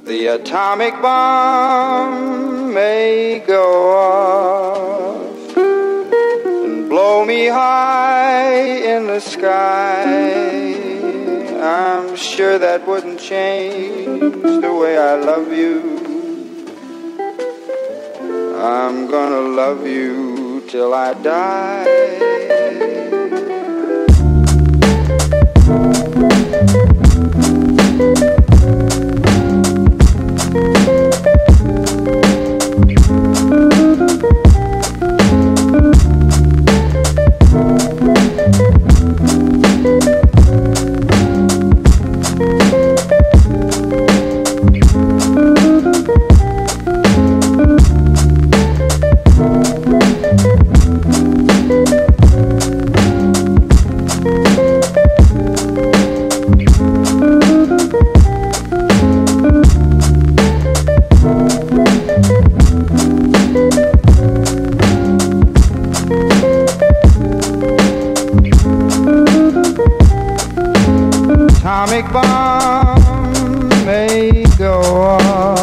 The atomic bomb may go off and blow me high in the sky. I'm sure that wouldn't change the way I love you. I'm gonna love you till I die. Atomic bomb may go off